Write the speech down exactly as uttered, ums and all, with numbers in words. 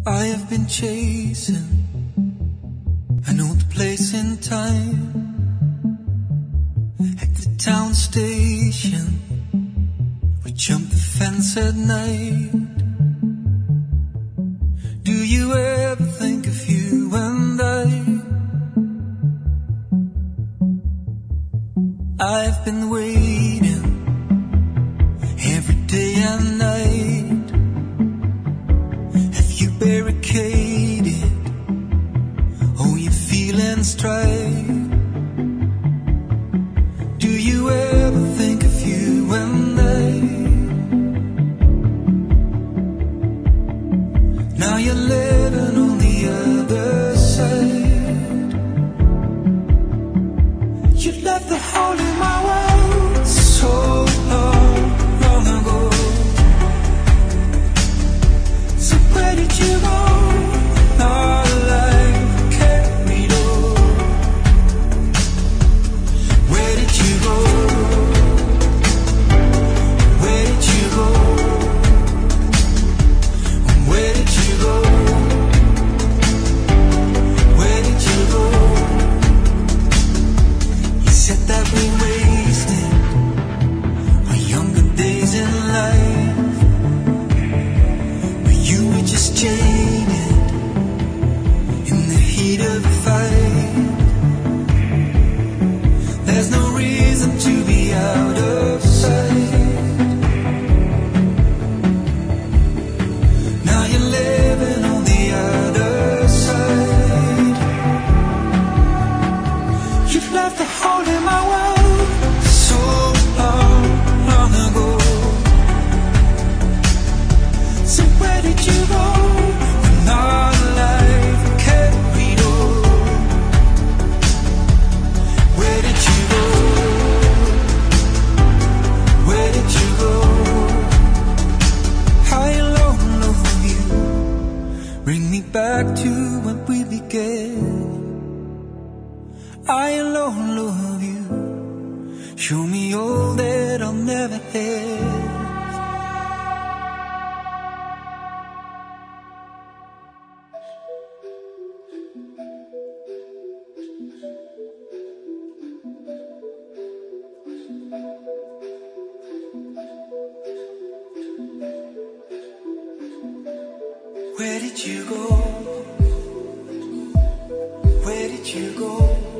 I have been chasing an old place in time. At the town station, we jump the fence at night. Do you ever think of you and I? I've been waiting every day and night. Have you barricaded all your feelings tried? Do you ever think of you and I? Now you're living on the other side. You left the hole in my world so long, long ago. So where did you go? Not alive, carried on. Where did you go? Where did you go? Where did you go? Where did you go? You said that we wasted our younger days in life, but you were just jaded in the heat of the fight. There's no reason to be out of sight. Now you're living on the other side. You've left a hole in my world so long, long ago. So where did you go? We're not alive, carried on. Where did you go? Where did you go? High and low, low of you. Bring me back to when we began. High and low, low of you. Show me all that I'll never have. Where did you go? Where did you go?